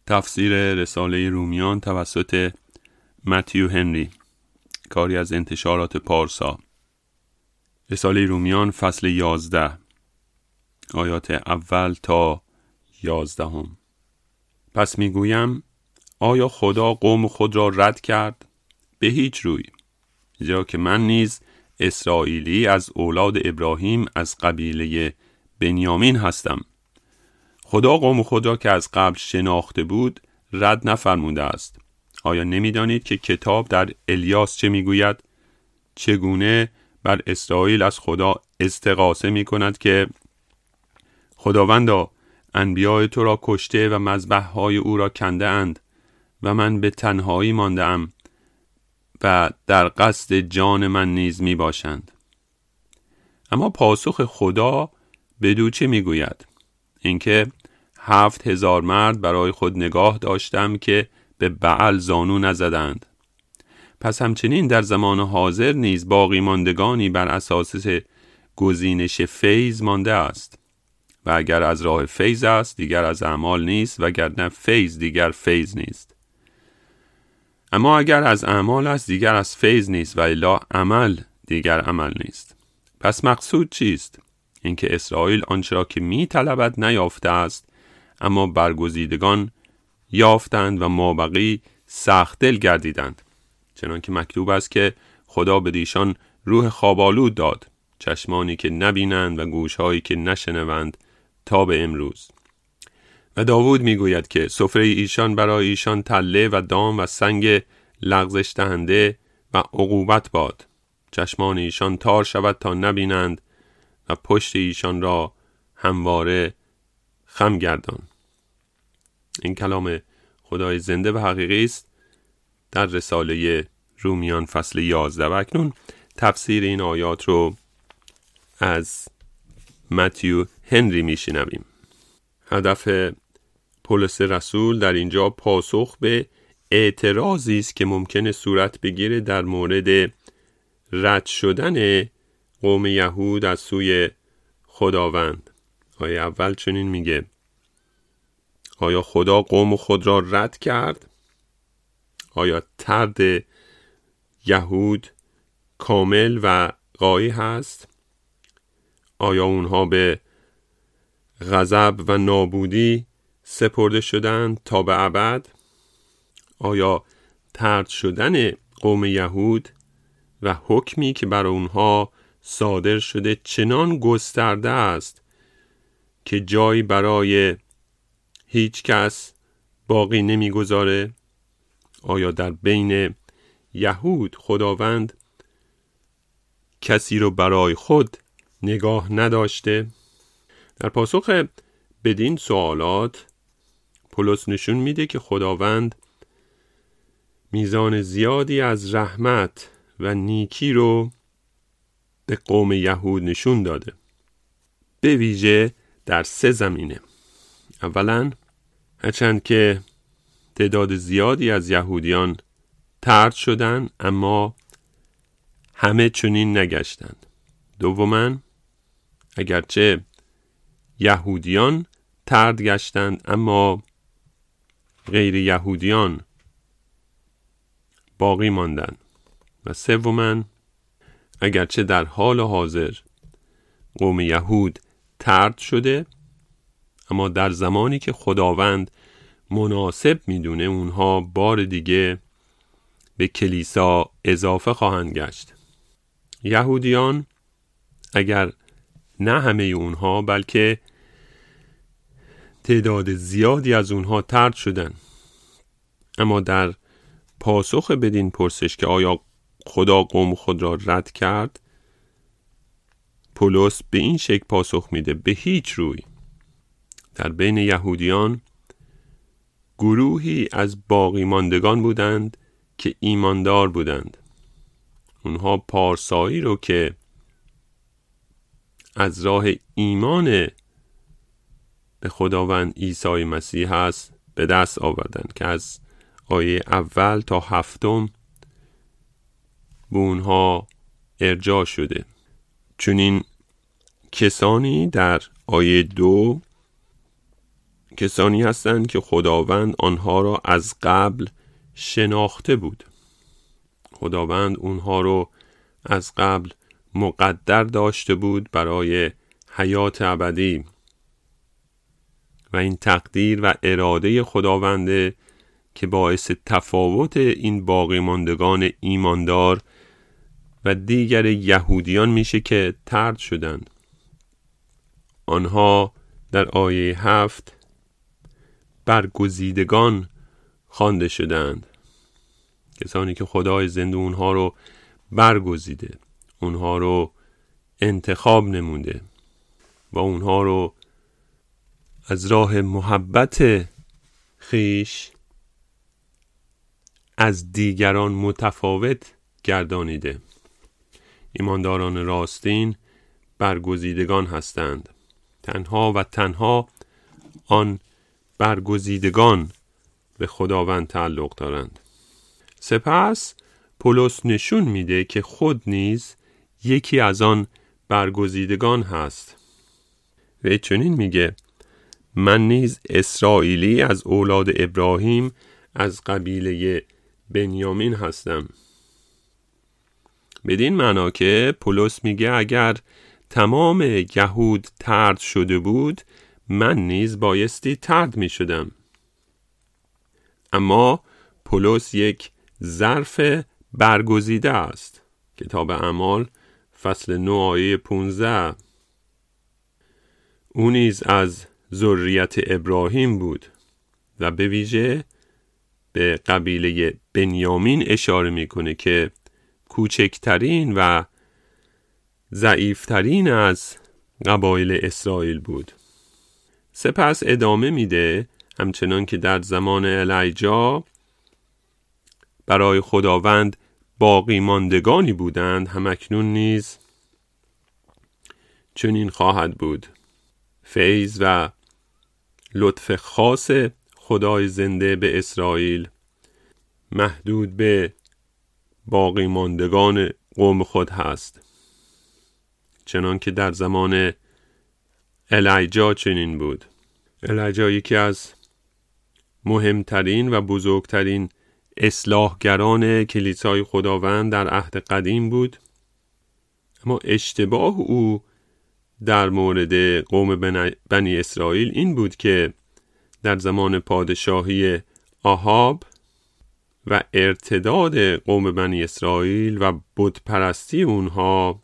تفسیر رساله رومیان توسط متیو هنری، کاری از انتشارات پارسا. رساله رومیان فصل 11 آیات اول تا 11. پس میگویم آیا خدا قوم خود را رد کرد؟ به هیچ روی، زیرا که من نیز اسرائیلی از اولاد ابراهیم از قبیله بنیامین هستم. خدا قوم خود را که از قبل شناخته بود رد نفرموده است. آیا نمی‌دانید که کتاب در الیاس چه میگوید؟ چگونه بر اسرائیل از خدا استغاثه می‌کند که خداوندا انبیاء تو را کشته و مذبح‌های او را کنده اند و من به تنهایی مانده ام و در قصد جان من نیز می باشند. اما پاسخ خدا بدو چه می گوید؟ اینکه 7,000 مرد برای خود نگاه داشتم که به بعل زانو نزدند. پس همچنین در زمان حاضر نیز باقی ماندگانی بر اساس گزینش فیض مانده است. و اگر از راه فیض است دیگر از اعمال نیست، و اگر نه فیض دیگر فیض نیست. اما اگر از اعمال است دیگر از فیض نیست، و الا عمل دیگر عمل نیست. پس مقصود چیست؟ اینکه اسرائیل آنچه را که می طلبد نیافته است، اما برگزیدگان یافتند و مابقی سخت دل گردیدند. چنانکه مکتوب است که خدا به ایشان روح خواب‌آلود داد، چشمانی که نبینند و گوشهایی که نشنوند تا به امروز. و داوود میگوید که سفره ایشان برای ایشان تله و دام و سنگ لغزش دهنده و عقوبت باد. چشمان ایشان تار شود تا نبینند و پشت ایشان را همواره خم گردان. این کلام خدای زنده و حقیقی است در رساله رومیان فصل 11. و اکنون تفسیر این آیات رو از متیو هنری میشنویم. هدف پولس رسول در اینجا پاسخ به اعتراضی است که ممکنه صورت بگیره در مورد رد شدن قوم یهود از سوی خداوند. آیه اول چنین میگه: آیا خدا قوم خود را رد کرد؟ آیا طرد یهود کامل و غایی هست؟ آیا اونها به غضب و نابودی سپرده شدند تا به ابد؟ آیا طرد شدن قوم یهود و حکمی که بر اونها صادر شده چنان گسترده است که جایی برای هیچ کس باقی نمیگذاره؟ آیا در بین یهود خداوند کسی رو برای خود نگاه نداشته؟ در پاسخ بدین سوالات پولس نشون میده که خداوند میزان زیادی از رحمت و نیکی رو به قوم یهود نشون داده، به ویژه در 3 زمینه. اولا، هرچند که تعداد زیادی از یهودیان طرد شدند، اما همه چنین نگشتند. دوما، اگرچه یهودیان طرد گشتند، اما غیر یهودیان باقی ماندند. و سوما، اگرچه در حال حاضر قوم یهود طرد شده، اما در زمانی که خداوند مناسب میدونه اونها بار دیگه به کلیسا اضافه خواهند گشت. یهودیان اگر نه همه اونها بلکه تعداد زیادی از اونها طرد شدن. اما در پاسخ بدین پرسش که آیا خدا قوم خود را رد کرد، پولس به این شکل پاسخ میده: به هیچ روی. در بین یهودیان گروهی از باقی ماندگان بودند که ایماندار بودند. اونها پارسایی رو که از راه ایمان به خداوند عیسی مسیح هست به دست آوردند که از آیه اول تا 7 به اونها ارجاع شده. چون این کسانی در آیه 2 کسانی هستند که خداوند آنها را از قبل شناخته بود. خداوند اونها رو از قبل مقدر داشته بود برای حیات ابدی و این تقدیر و اراده خداونده که باعث تفاوت این باقی ماندگان ایماندار و دیگر یهودیان میشه که طرد شدند. آنها در آیه 7 برگزیدگان خوانده شدند. کسانی که خدای زنده اونها رو برگزیده، اونها رو انتخاب نموده و اونها رو از راه محبت خیش از دیگران متفاوت گردانیده. ایمانداران راستین برگزیدگان هستند. تنها و تنها آن برگزیدگان به خداوند تعلق دارند. سپس پولس نشون میده که خود نیز یکی از آن برگزیدگان هست. و چنین میگه: من نیز اسرائیلی از اولاد ابراهیم از قبیله بنیامین هستم. بدین معنا که پولس میگه اگر تمام یهود طرد شده بود، من نیز بایستی طرد می شدم. اما پولس یک ظرف برگزیده است. کتاب اعمال فصل 9 آیه 15. او نیز از ذریت ابراهیم بود و به ویژه به قبیله بنیامین اشاره میکنه که کوچکترین و ضعیفترین از قبایل اسرائیل بود. سپس ادامه میده: همچنان که در زمان الیجا برای خداوند باقی ماندگانی بودند، همکنون نیز چنین خواهد بود. فیض و لطف خاص خدای زنده به اسرائیل محدود به باقی ماندگان قوم خود هست، چنان که در زمان الیجا چنین بود. الیجا یکی از مهمترین و بزرگترین اصلاحگران کلیسای خداوند در عهد قدیم بود. اما اشتباه او در مورد قوم بنی اسرائیل این بود که در زمان پادشاهی آهاب و ارتداد قوم بنی اسرائیل و بت پرستی اونها،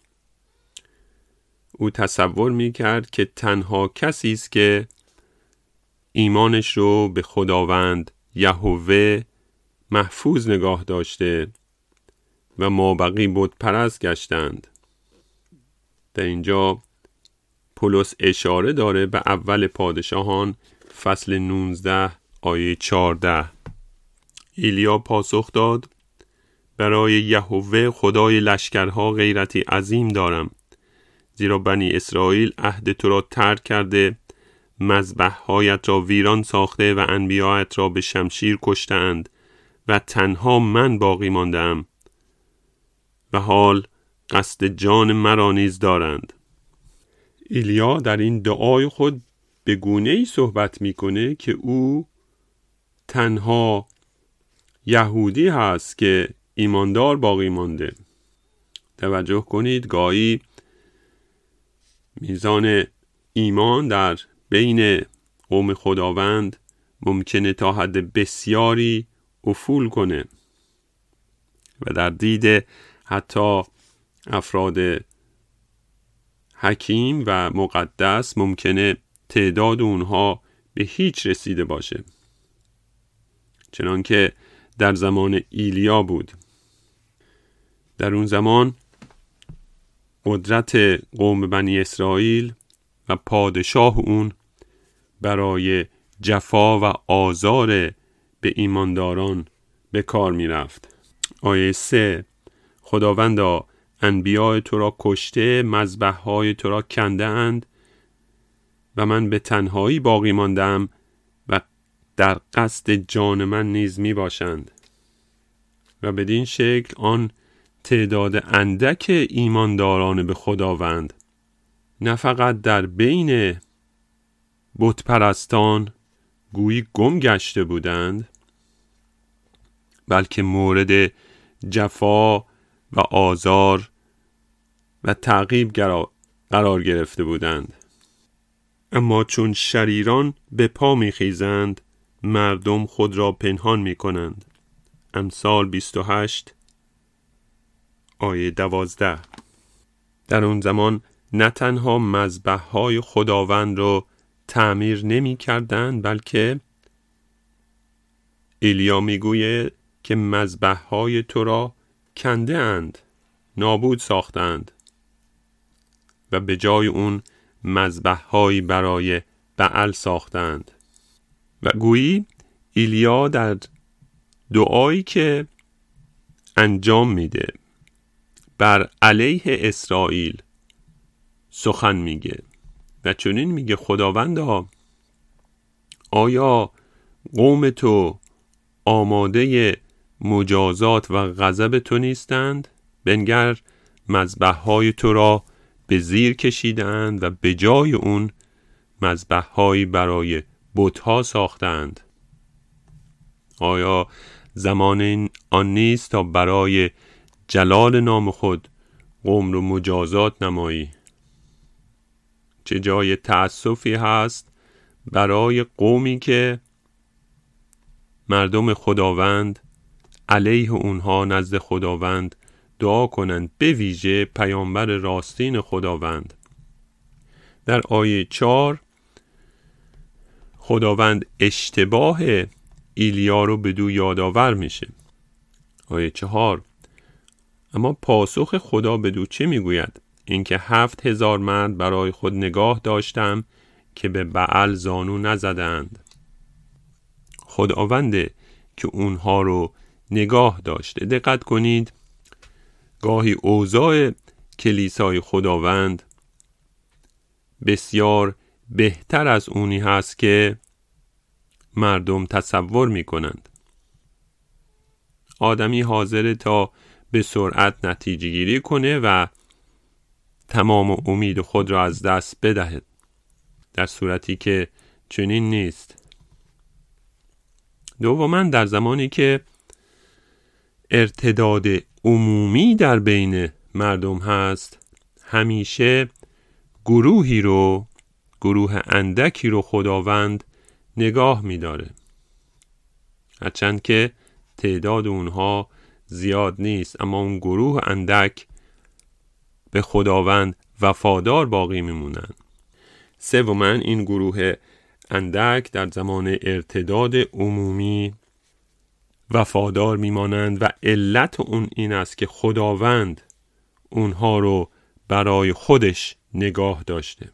او تصور میکرد که تنها کسی است که ایمانش رو به خداوند یهوه محفوظ نگاه داشته و مابقی بت پرست گشتند. در اینجا پولس اشاره داره به اول پادشاهان فصل 19 آیه 14. ایلیا پاسخ داد: برای یهوه خدای لشکرها غیرتی عظیم دارم، زیرا بنی اسرائیل عهد تو را ترک کرده، مذبح‌هایت را ویران ساخته و انبیایت را به شمشیر کشتند و تنها من باقی ماندم و حال قصد جان مرا نیز دارند. ایلیا در این دعای خود به گونه‌ای صحبت میکنه که او تنها یهودی هست که ایماندار باقی مانده. توجه کنید، گاهی میزان ایمان در بین قوم خداوند ممکنه تا حد بسیاری افول کنه و در دید حتی افراد حکیم و مقدس ممکنه تعداد اونها به هیچ رسیده باشه، چنانکه در زمان ایلیا بود. در اون زمان قدرت قوم بنی اسرائیل و پادشاه اون برای جفا و آزار به ایمانداران به کار می رفت. آیه 3: خداوندا انبیاء تو را کشته، مذبح‌های تو را کنده اند و من به تنهایی باقی ماندم و در قصد جان من نیز می باشند. و بدین شکل آن تعداد اندک ایمانداران به خداوند نه فقط در بین بت پرستان گویی گم گشته بودند، بلکه مورد جفا و آزار و تعقیب قرار گرفته بودند. اما چون شریران به پا می‌خیزند، مردم خود را پنهان می‌کنند. امثال 28 آیه 12. در اون زمان نه تنها مذبح‌های خداوند رو تعمیر نمی‌کردند، بلکه ایلیا میگوید که مذبح‌های تو را کنده اند، نابود ساختند و به جای اون مذبح‌هایی برای بعل ساختند. و گویی ایلیا در دعایی که انجام میده بر علیه اسرائیل سخن میگه و چنین میگه: خداوندا، آیا قوم تو آماده مجازات و غضب تو نیستند؟ بنگر مذبح‌های تو را به زیر کشیدند و به جای اون مذبح‌هایی برای بت‌ها ساختند. آیا زمان آن نیست تا برای جلال نام خود قوم رو مجازات نمایی؟ چه جای تأسفی هست برای قومی که مردم خداوند علیه اونها نزد خداوند دعا کنند، به ویژه پیامبر راستین خداوند. در آیه 4 خداوند اشتباه ایلیا رو بدو یادآور میشه. آیه 4: اما پاسخ خدا بدو چه میگوید؟ اینکه 7,000 مرد برای خود نگاه داشتم که به بعل زانو نزدند. خداونده که اونها رو نگاه داشته. دقت کنید، گاهی اوضاع کلیسای خداوند بسیار بهتر از اونی هست که مردم تصور می کنند. آدمی حاضر تا به سرعت نتیجه گیری کنه و تمام امید خود را از دست بدهد، در صورتی که چنین نیست. دوما در زمانی که ارتداد عمومی در بین مردم هست، همیشه گروه اندکی رو خداوند نگاه می‌داره، هرچند که تعداد اونها زیاد نیست، اما اون گروه اندک به خداوند وفادار باقی میمونن. سوما این گروه اندک در زمان ارتداد عمومی وفادار میمانند و علت اون این است که خداوند اونها رو برای خودش نگاه داشته.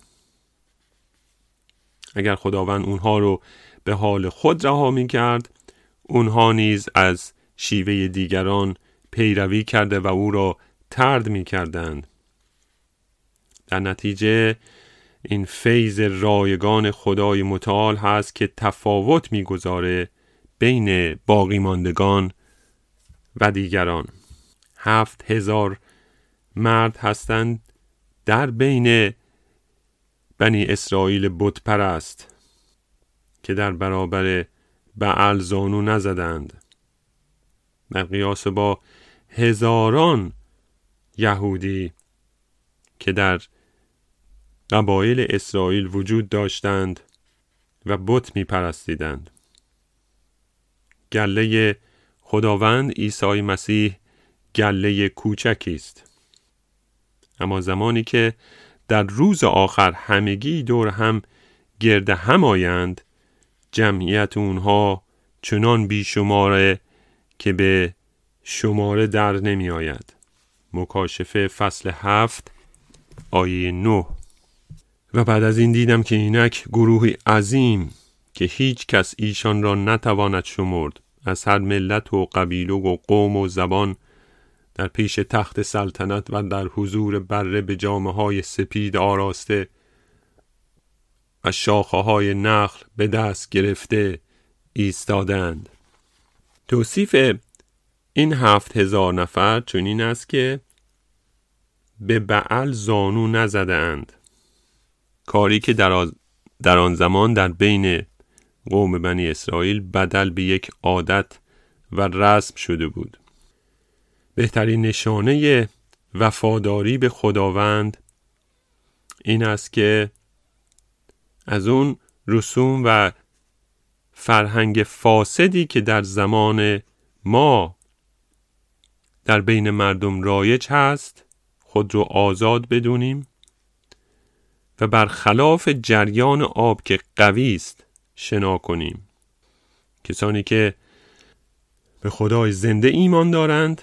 اگر خداوند اونها رو به حال خود رها می‌کرد، اونها نیز از شیوه دیگران پیروی کرده و او را طرد می‌کردند. در نتیجه این فیض رایگان خدای متعال هست که تفاوت می‌گذاره بین باقی ماندگان و دیگران. 7,000 مرد هستند در بین بنی اسرائیل بت پرست که در برابر بعل زانو نزدند، در قیاس با هزاران یهودی که در قبایل اسرائیل وجود داشتند و بت می پرستیدند. گله خداوند عیسی مسیح گله کوچکی است، اما زمانی که در روز آخر همگی دور هم گرد هم آیند، جمعیت اونها چنان بیشماره که به شماره در نمی آید. مکاشفه فصل 7 آیه 9. و بعد از این دیدم که اینک گروهی عظیم که هیچ کس ایشان را نتواند شمرد، از هر ملت و قبیله و قوم و زبان، در پیش تخت سلطنت و در حضور بره به جامه‌های سپید آراسته و شاخه‌های نخل به دست گرفته ایستادند. توصیف این 7,000 نفر چنین است که به بعل زانو نزدند، کاری که در آن زمان در بین قوم بنی اسرائیل بدل به یک عادت و رسم شده بود. بهترین نشانه وفاداری به خداوند این است که از اون رسوم و فرهنگ فاسدی که در زمان ما در بین مردم رایج هست خود رو آزاد بدونیم و برخلاف جریان آب که قوی است شنا کنیم. کسانی که به خدای زنده ایمان دارند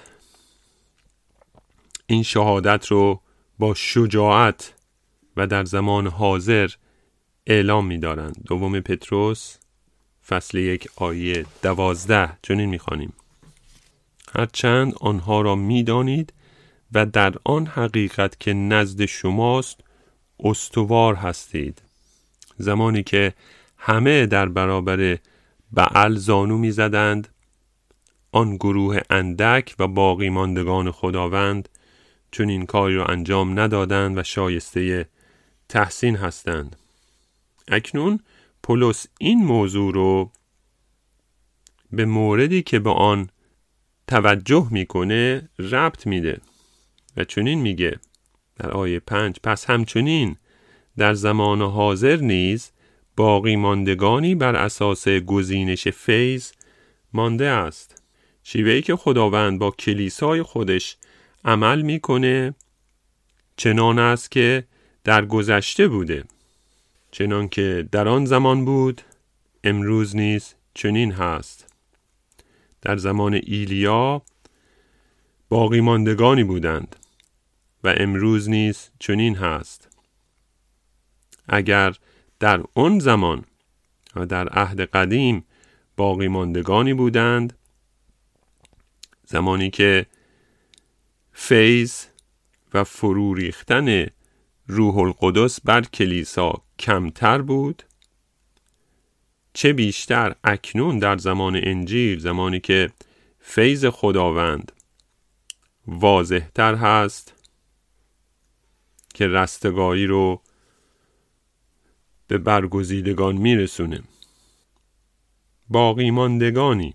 این شهادت رو با شجاعت و در زمان حاضر اعلام می دارند. دوم پتروس فصل 1 آیه 12 چنین می خوانیم: هرچند آنها را می دانید و در آن حقیقت که نزد شماست استوار هستید. زمانی که همه در برابر بعل زانو می زدند، آن گروه اندک و باقی ماندگان خداوند چون این کاری را انجام ندادند و شایسته تحسین هستند. اکنون پولس این موضوع رو به موردی که به آن توجه میکنه ربط میده و چنین میگه در آیه 5: پس همچنین در زمان حاضر نیز باقی ماندگانی بر اساس گزینش فیض مانده است. شیوهی که خداوند با کلیسای خودش عمل میکنه چنان است که در گذشته بوده، چنان که در آن زمان بود امروز نیز چنین هست. در زمان ایلیا باقی ماندگانی بودند و امروز نیز چنین هست. اگر در آن زمان و در عهد قدیم باقی ماندگانی بودند، زمانی که فیض و فرو ریختن روح القدس بر کلیسا کمتر بود، چه بیشتر اکنون در زمان انجیل، زمانی که فیض خداوند واضح‌تر هست که رستگاری رو به برگزیدگان میرسونه. باقی ماندگانی،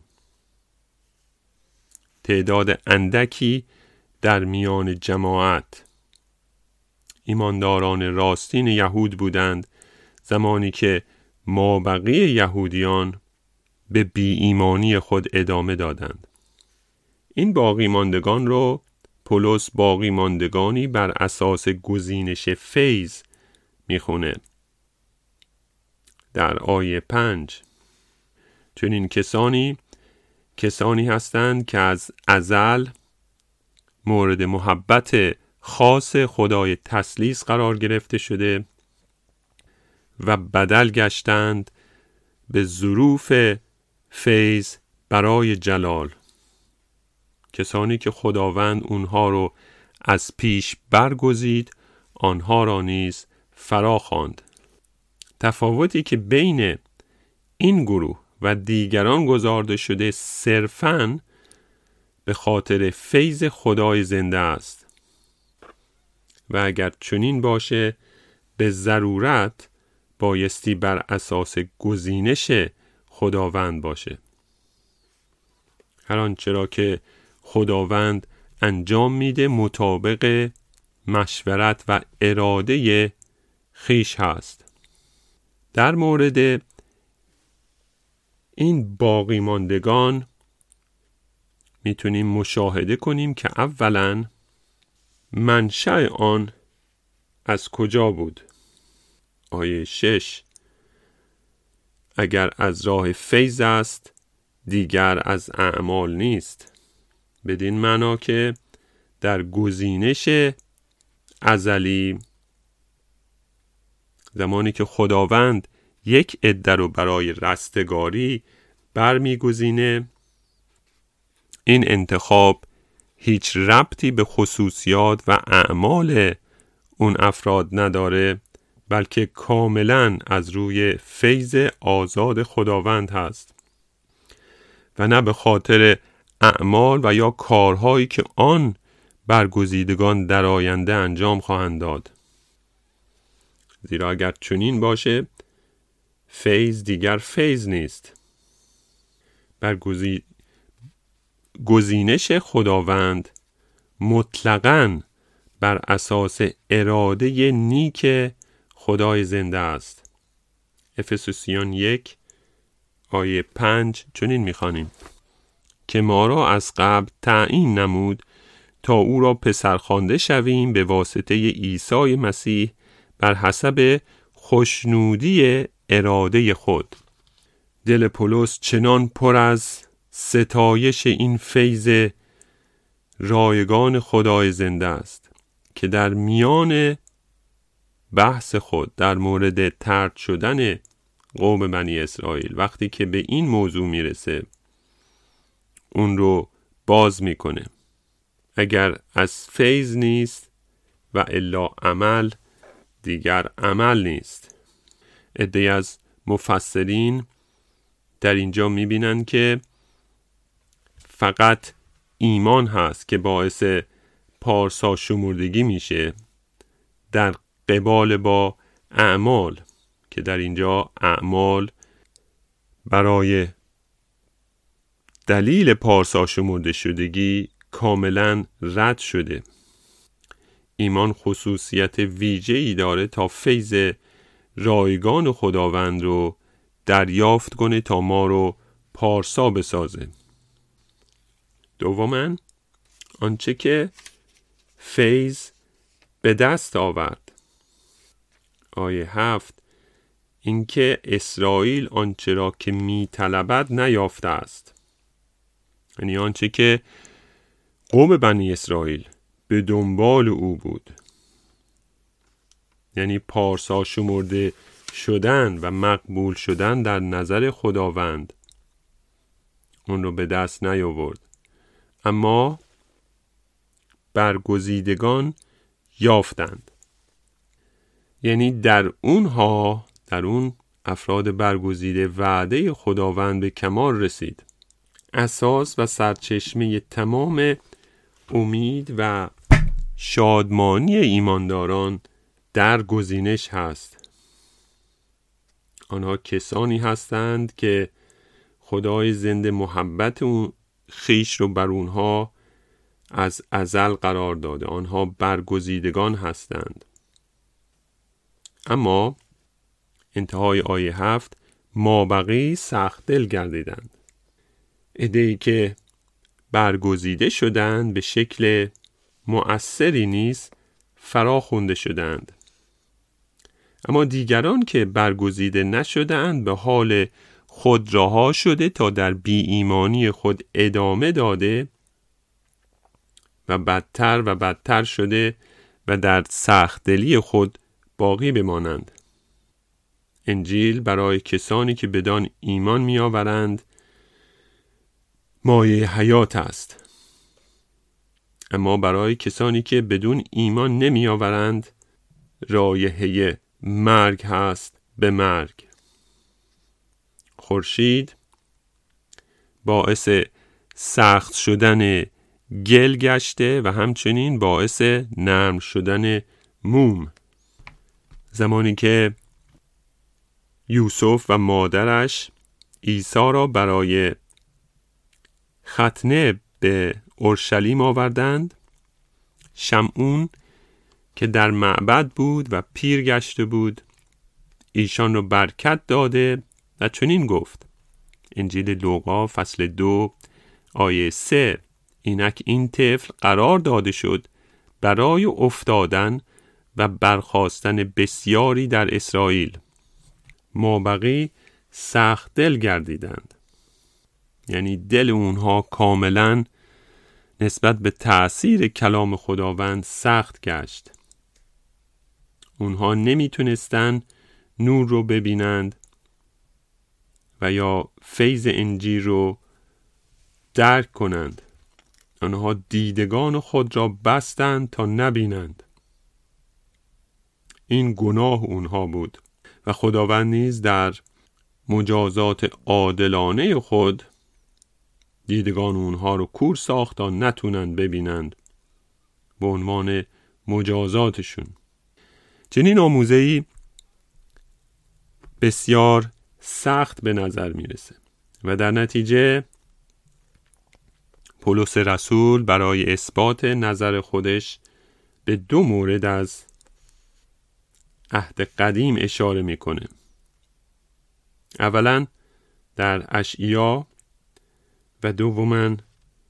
تعداد اندکی در میان جماعت، ایمانداران راستین یهود بودند، زمانی که مابقی یهودیان به بی ایمانی خود ادامه دادند. این باقی ماندگان رو پولس باقی ماندگانی بر اساس گزینش فیض میخونه. در آیه 5 چون این کسانی هستند که از ازل مورد محبت خاص خدای تثلیث قرار گرفته شده و بدل گشتند به ظروف فیض برای جلال. کسانی که خداوند اونها رو از پیش برگزید، آنها را نیز فرا خواند. تفاوتی که بین این گروه و دیگران گذارده شده صرفاً به خاطر فیض خدای زنده است و اگر چنین باشه به ضرورت بایستی بر اساس گزینش خداوند باشه. هر آنچه را که خداوند انجام میده مطابق مشورت و اراده خیش هست. در مورد این باقی ماندگان میتونیم مشاهده کنیم که اولاً منشأ آن از کجا بود. آیه 6: اگر از راه فیض است دیگر از اعمال نیست. بدین معنا که در گزینش ازلی، زمانی که خداوند یک عده رو برای رستگاری برمیگزینه، این انتخاب هیچ ربطی به خصوصیات و اعمال اون افراد نداره، بلکه کاملاً از روی فیض آزاد خداوند هست و نه به خاطر اعمال و یا کارهایی که آن برگزیدگان در آینده انجام خواهند داد. زیرا اگر چنین باشه فیض دیگر فیض نیست. گزینش خداوند مطلقاً بر اساس اراده نیک خدای زنده است. افسوسیان 1 آیه 5 چنین می‌خوانیم که ما را از قبل تعیین نمود تا او را پسر خوانده شویم به واسطه عیسی مسیح بر حسب خوشنودی اراده خود. دل پولس چنان پر از ستایش این فیض رایگان خدای زنده است که در میان بحث خود در مورد طرد شدن قوم بنی اسرائیل وقتی که به این موضوع میرسه اون رو باز میکنه. اگر از فیض نیست و الا عمل دیگر عمل نیست. عده‌ای از مفسرین در اینجا میبینن که فقط ایمان هست که باعث پارسا شمردگی میشه در قبال با اعمال، که در اینجا اعمال برای دلیل پارسا شمرده شدگی کاملا رد شده. ایمان خصوصیت ویژه‌ای داره تا فیض رایگان خداوند رو دریافت کنه تا ما رو پارسا بسازه. دوماً آنچه که فیض به دست آورد. آیه 7 اینکه اسرائیل آنچه را که می طلبد نیافته است. یعنی آنچه که قوم بنی اسرائیل به دنبال او بود، یعنی پارسا شمرده شدن و مقبول شدن در نظر خداوند، اون رو به دست نیاورد. اما برگزیدگان یافتند. یعنی در اون افراد برگزیده وعده خداوند به کمال رسید. اساس و سرچشمه تمام امید و شادمانی ایمانداران در گزینش هست. آنها کسانی هستند که خدای زنده محبت اون خیش رو بر اونها از ازل قرار داده. آنها برگزیدگان هستند. اما انتهای آیه 7 مابقی سخت دل گردیدند. عده‌ای که برگزیده شدند به شکل مؤثری نیست فرا خونده شدند. اما دیگران که برگزیده نشدند به حال خود رها شده تا در بی ایمانی خود ادامه داده و بدتر شده و در سخت دلی خود باقی بمانند. انجیل برای کسانی که بدان ایمان می آورند مایه حیات است. اما برای کسانی که بدون ایمان نمی آورند رایحه مرگ هست به مرگ. خورشید باعث سخت شدن گل گشته و همچنین باعث نرم شدن موم. زمانی که یوسف و مادرش عیسی را برای ختنه به اورشلیم آوردند، شمعون که در معبد بود و پیر گشته بود ایشان را برکت داده و چنین گفت. انجیل لوقا فصل 2 آیه 3 اینک این طفل قرار داده شد برای افتادن و برخاستن بسیاری در اسرائیل. مابقی سخت دل گردیدند. یعنی دل اونها کاملا نسبت به تأثیر کلام خداوند سخت گشت. اونها نمیتونستن نور رو ببینند و یا فیض انجیل رو درک کنند. آنها دیدگان خود را بستند تا نبینند. این گناه اونها بود و خداوند نیز در مجازات عادلانه خود دیدگان اونها رو کور ساخت تا نتونند ببینند به عنوان مجازاتشون. چنین آموزه‌ای بسیار سخت به نظر میرسه و در نتیجه پولس رسول برای اثبات نظر خودش به 2 مورد از عهد قدیم اشاره میکنه. اولا در اشعیا و دوما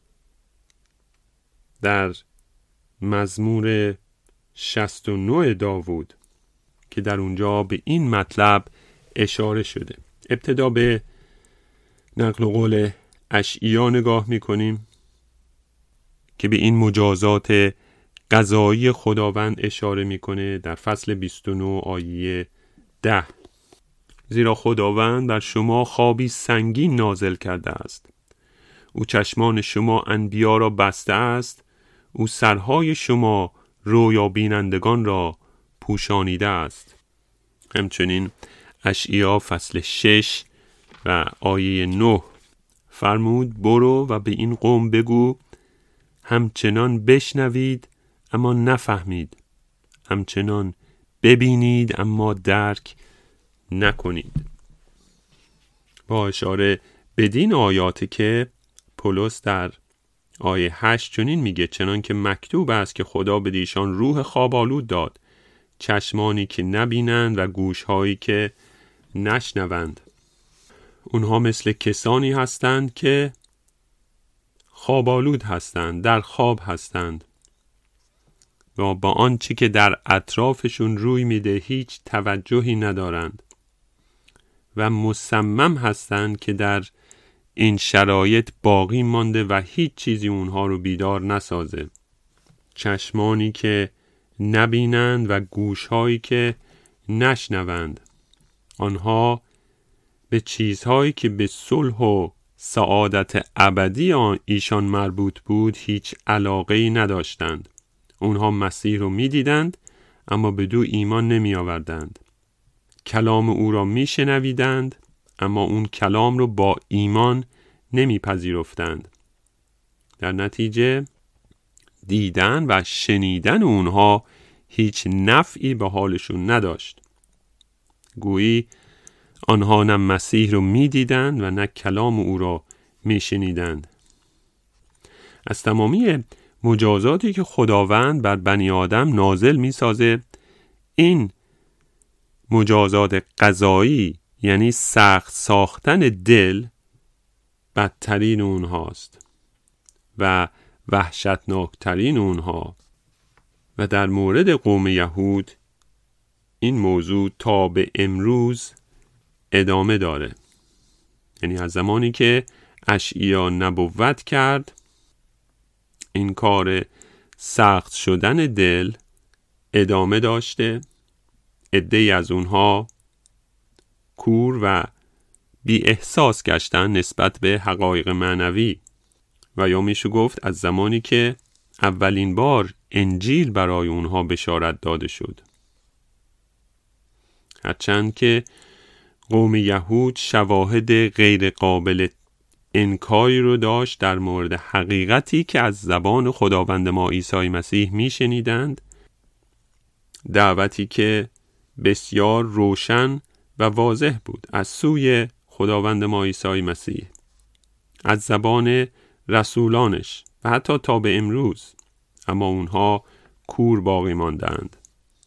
در مزمور 69 داوود که در اونجا به این مطلب اشاره شده. ابتدا به نقل و قول اشعیا نگاه میکنیم که به این مجازات قضایی خداوند اشاره میکنه در فصل 29 آیه 10. زیرا خداوند بر شما خوابی سنگین نازل کرده است. او چشمان شما انبیا را بسته است. او سرهای شما رویا بینندگان را پوشانیده است. همچنین اشعیا فصل 6 و آیه 9 فرمود برو و به این قوم بگو همچنان بشنوید اما نفهمید، همچنان ببینید اما درک نکنید. با اشاره بدین آیاتی که پولس در آیه 8 چنین میگه چنان که مکتوب است که خدا به ایشان روح خواب آلود داد، چشمانی که نبینند و گوشهایی که نشنوند. اونها مثل کسانی هستند که خواب آلود هستند، در خواب هستند و با آنچه که در اطرافشون روی میده هیچ توجهی ندارند و مصمم هستند که در این شرایط باقی مانده و هیچ چیزی اونها رو بیدار نسازه. چشمانی که نبینند و گوشهایی که نشنوند. آنها به چیزهایی که به صلح و سعادت ابدی ایشان مربوط بود هیچ علاقه‌ای نداشتند. اونها مسیح رو می‌دیدند اما به دو ایمان نمی آوردند. کلام او را میشنویدند اما اون کلام رو با ایمان نمیپذیرفتند. در نتیجه دیدن و شنیدن اونها هیچ نفعی به حالشون نداشت. گویی آنها نه مسیح رو میدیدند و نه کلام او را میشنیدند. از تمامی مجازاتی که خداوند بر بنی آدم نازل میسازه، این مجازات قضایی یعنی سخت ساختن دل بدترین اونهاست و وحشتناکترین اونها. و در مورد قوم یهود این موضوع تا به امروز ادامه داره. یعنی از زمانی که اشعیا نبوت کرد این کار سخت شدن دل ادامه داشته. عده‌ای از اونها کور و بی احساس گشتن نسبت به حقایق معنوی و یا میشه گفت از زمانی که اولین بار انجیل برای اونها بشارت داده شد. هرچند که قوم یهود شواهد غیر قابل انکاری رو داشت در مورد حقیقتی که از زبان خداوند ما عیسی مسیح میشنیدند، دعوتی که بسیار روشن و واضح بود از سوی خداوند ما عیسی مسیح از زبان رسولانش و حتی تا به امروز، اما اونها کور باقی ماندند.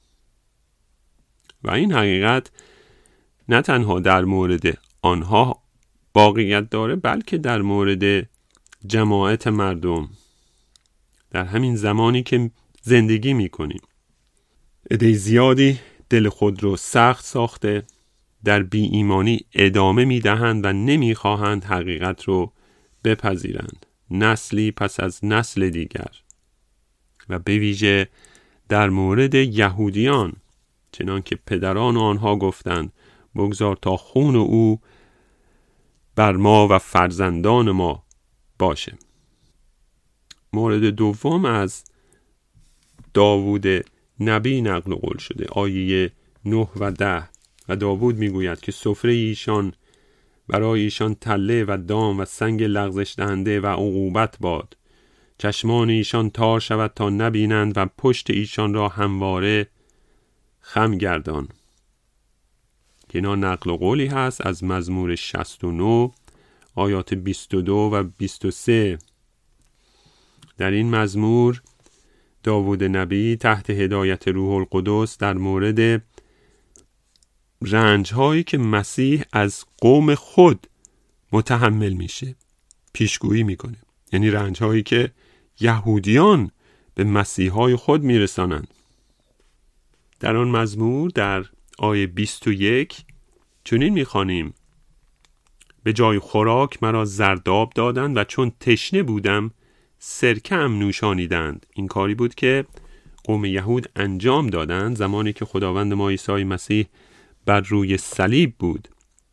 و این حقیقت نه تنها در مورد آنها باقیت داره بلکه در مورد جماعت مردم در همین زمانی که زندگی میکنیم. عده زیادی دل خود رو سخت ساخته در بی ایمانی ادامه میدهند و نمیخواهند حقیقت رو بپذیرند، نسلی پس از نسل دیگر. و به ویژه در مورد یهودیان، چنان که پدران آنها گفتند بگذار تا خون او بر ما و فرزندان ما باشه. مورد دوم از داوود نبی نقل قول شده، آیه 9 و 10. و داوود میگوید که سفره ایشان برای ایشان تله و دام و سنگ لغزش دهنده و عقوبت باد. چشمان ایشان تار شود تا نبینند و پشت ایشان را همواره خم گردان. که اینا نقل و قولی هست از مزمور 69 آیات 22 و 23. در این مزمور داوود نبی تحت هدایت روح القدس در مورد رنج‌هایی که مسیح از قوم خود متحمل میشه پیشگویی میکنه. یعنی رنج‌هایی که یهودیان به مسیحای خود میرسانند. در آن مزمور در آیه 21 چنین میخوانیم: به جای خوراک مرا زرداب دادند و چون تشنه بودم سرکه ام نوشانیدند. این کاری بود که قوم یهود انجام دادند زمانی که خداوند ما عیسی مسیح بر روی صلیب بود.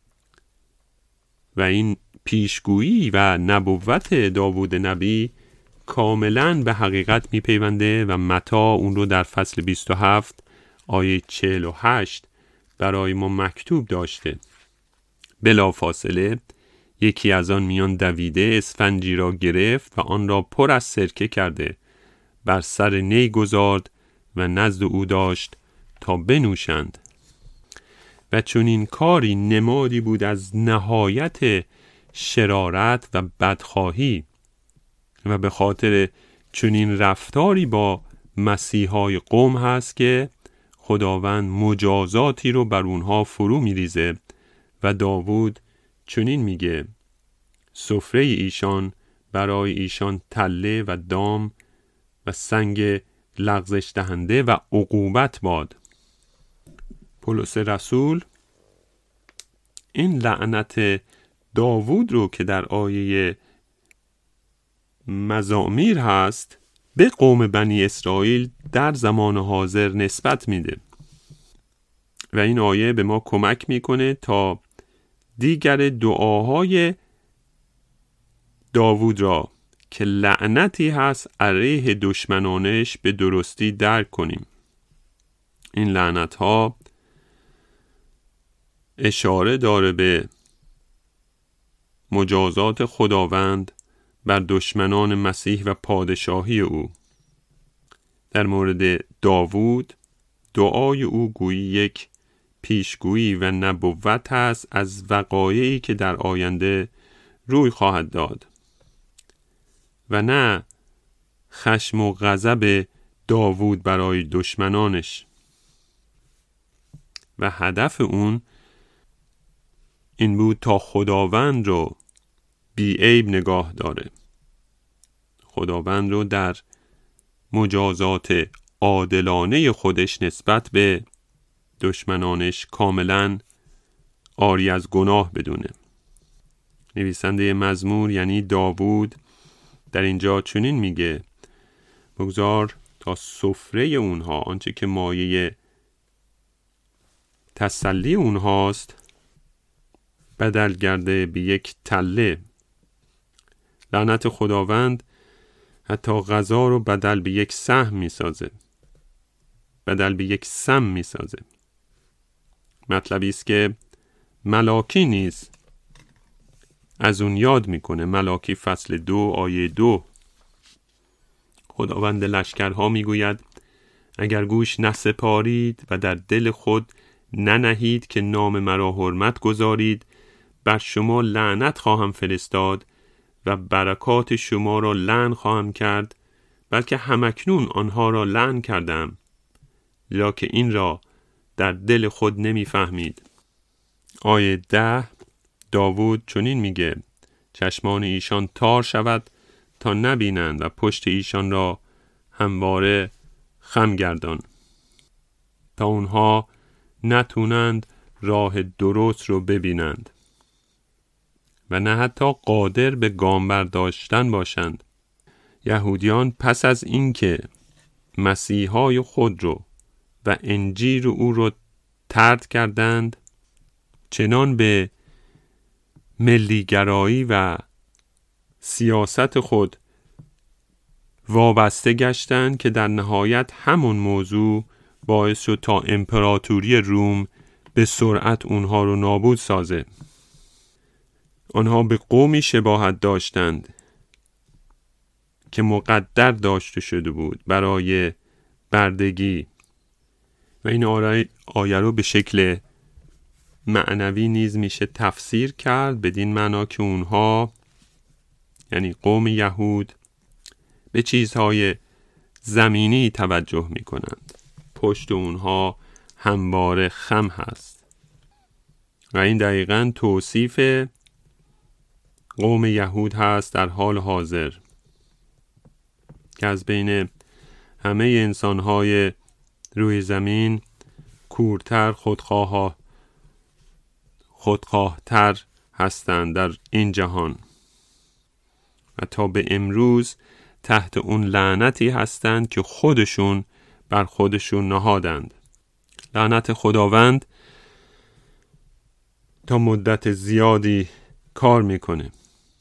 و این پیشگویی و نبوت داوود نبی کاملا به حقیقت میپیونده و متی اون رو در فصل 27 آیه 48 برای ما مکتوب داشته: بلافاصله یکی از آن میان دویده اسفنجی را گرفت و آن را پر از سرکه کرده بر سر نی گذارد و نزد او داشت تا بنوشند. و چون این کاری نمادی بود از نهایت شرارت و بدخواهی و به خاطر چون این رفتاری با مسیحای قوم هست که خداوند مجازاتی رو بر اونها فرو میریزه و داوود چنین میگه: سفره ایشان برای ایشان تله و دام و سنگ لغزش دهنده و عقوبت باد. پولس رسول این لعنت داوود رو که در آیه مزامیر هست به قوم بنی اسرائیل در زمان حاضر نسبت میده و این آیه به ما کمک میکنه تا دیگر دعاهای داوود را که لعنتی هست علیه دشمنانش به درستی درک کنیم. این لعنت ها اشاره داره به مجازات خداوند بر دشمنان مسیح و پادشاهی او. در مورد داوود دعای او گویی یک پیشگویی و نبوت است از وقایعی که در آینده روی خواهد داد و نه خشم و غضب داوود برای دشمنانش. و هدف اون این بود تا خداوند رو بی عیب نگاه داره، خداوند رو در مجازات عادلانه خودش نسبت به دشمنانش کاملا عاری از گناه بدونه. نویسنده مزمور یعنی داوود در اینجا چنین میگه: بگذار تا سفره اونها، آنچه که مایه تسلی اونهاست، بدل گرده به یک تله. لعنت خداوند حتی غذا رو بدل به یک سهم میسازه، بدل به یک سم میسازه. مطلبی است که ملاکی نیز از اون یاد میکنه. ملاکی فصل 2 آیه 2 خداوند لشکرها میگوید: اگر گوش نسپارید و در دل خود ننهید که نام مرا حرمت گذارید، بر شما لعنت خواهم فرستاد و برکات شما را لعن خواهم کرد، بلکه همکنون آنها را لعن کردم، زیرا که این را در دل خود نمیفهمید. آیه 10 داوود چنین میگه: چشمان ایشان تار شود تا نبینند و پشت ایشان را همواره خم گردان، تا اونها نتونند راه درست رو ببینند و نه حتی قادر به گام برداشتن باشند. یهودیان پس از اینکه مسیحای خود رو و انجیل او رو طرد کردند، چنان به ملیگرایی و سیاست خود وابسته گشتند که در نهایت همون موضوع باعث شد تا امپراتوری روم به سرعت اونها رو نابود سازه. آنها به قومی شباهت داشتند که مقدر داشته شده بود برای بردگی و این آیه رو به شکل معنوی نیز میشه تفسیر کرد، بدین معنا که اونها یعنی قوم یهود به چیزهای زمینی توجه میکنند. پشت اونها همواره خم هست و این دقیقاً توصیف قوم یهود هست در حال حاضر که از بین همه انسانهای روی زمین کورتر، خودخواهتر هستند در این جهان و تا به امروز تحت اون لعنتی هستند که خودشون بر خودشون نهادند. لعنت خداوند تا مدت زیادی کار میکنه